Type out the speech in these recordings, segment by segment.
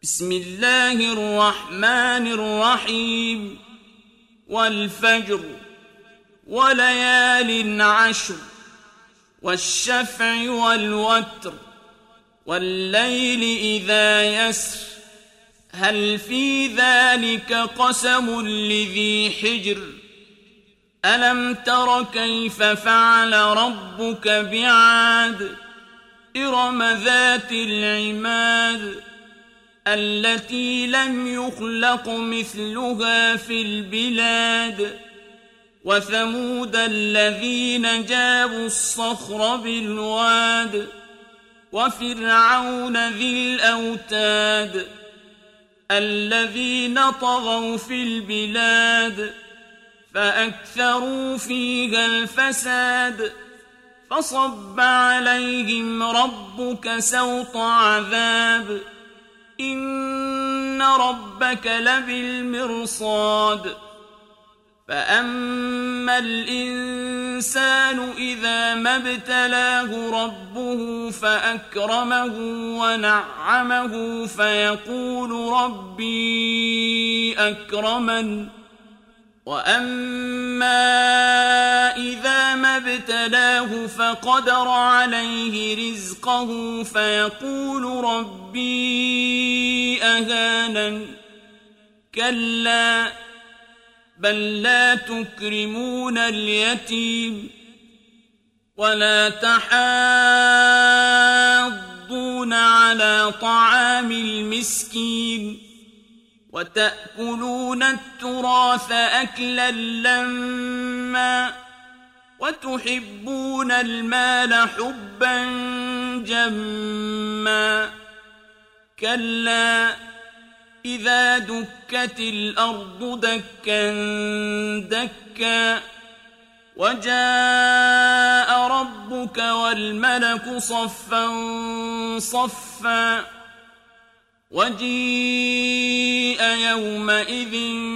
بسم الله الرحمن الرحيم والفجر وليال عشر والشفع والوتر والليل إذا يسر هل في ذلك قسم لذي حجر ألم تر كيف فعل ربك بعاد إرم ذات العماد التي لم يخلق مثلها في البلاد وثمود الذين جابوا الصخر بالواد وفرعون ذي الأوتاد الذين طغوا في البلاد فأكثروا فيها الفساد فصب عليهم ربك سوط عذاب إن ربك لبالمرصاد فأما الإنسان إذا ما ابتلاه ربه فأكرمه ونعمه فيقول ربي أكرمن وأما إذا ما ابتلاه فقدر عليه رزقه فيقول ربي أهانن كلا بل لا تكرمون اليتيم ولا تحاضون على طعام المسكين وتأكلون التراث أكلا لما وتحبون المال حبا جما كلا إذا دكت الأرض دكا دكا وجاء ربك والملك صفا صفا وجيء يومئذ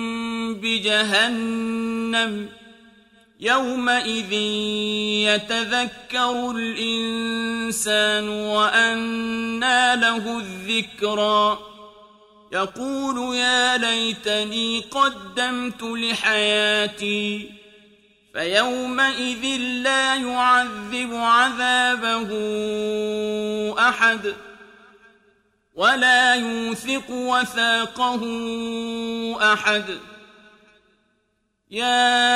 بجهنم يومئذ يتذكر الإنسان وأنى له الذكرى يقول يا ليتني قدمت لحياتي فيومئذ لا يعذب عذابه أحد ولا يوثق وثاقه أحد يا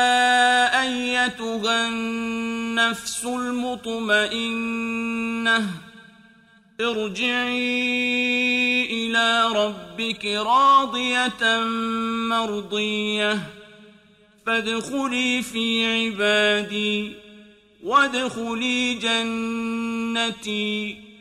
أيتها النفس المطمئنة ارجعي إلى ربك راضية مرضية فادخلي في عبادي وادخلي جنتي